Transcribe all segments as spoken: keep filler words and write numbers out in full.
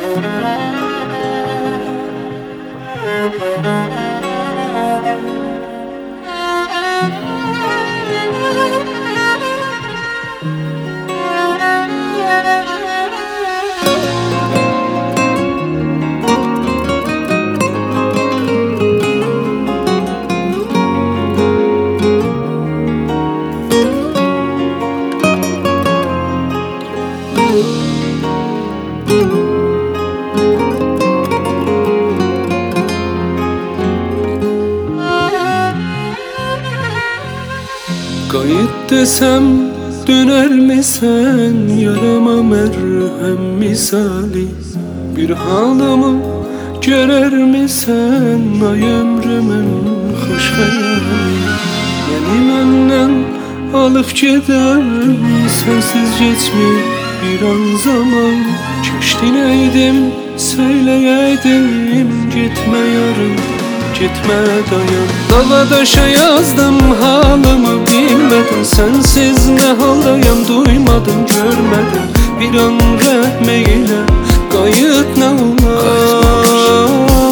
Kayıt desem döner mi sen, yarama merhem misali? Bir halımı görer mi sen, ay ömrümün hoş hayali? Benim önden alıp gider, sensiz geçmiyor bir an zaman. Keştineydim, söyleyeydim, gitme yarın, gitme dayan. Dala daşa yazdım halımı, bilmedin sensiz ne haldayım, duymadım görmedim. Bir an rahmeyle kayıt ne olar?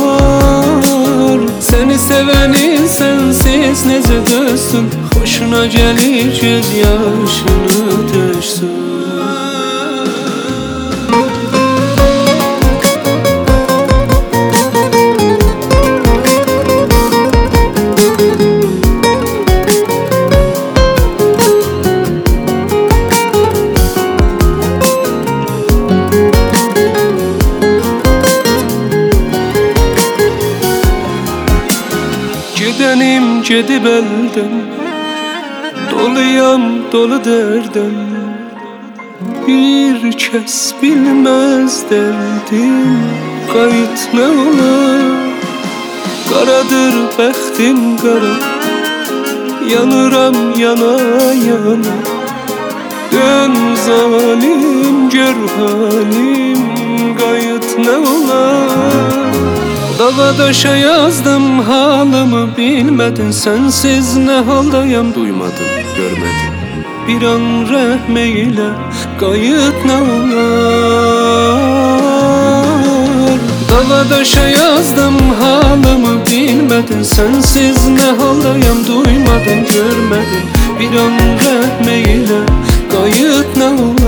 Seni sevenin sensiz nece dönsün, hoşuna gelir göz yaşını döşsün. Gidenim gedib elden, doluyam dolu derdim. Bir kes bilmez derdim, kayıt ne olar? Karadır bəxtim qara, yanıram yana yana. Dön zalim gör halim, kayıt ne olar? Dağa daşa yazdım halımı, bilmedin sensiz ne haldayım, duymadın görmedin. Bir an rahmeyle kayıt ne olar? Dağa daşa yazdım halımı, bilmedin sensiz ne haldayım, duymadın görmedin. Bir an rahmeyle kayıt ne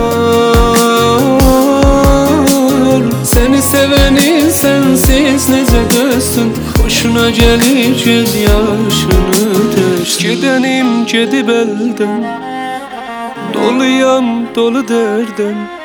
olar? Seni sevenin sensiz nece dönsün, hoşuna gelir göz yaşını döşsün. Gidenim gedib elden, doluyam dolu derdim.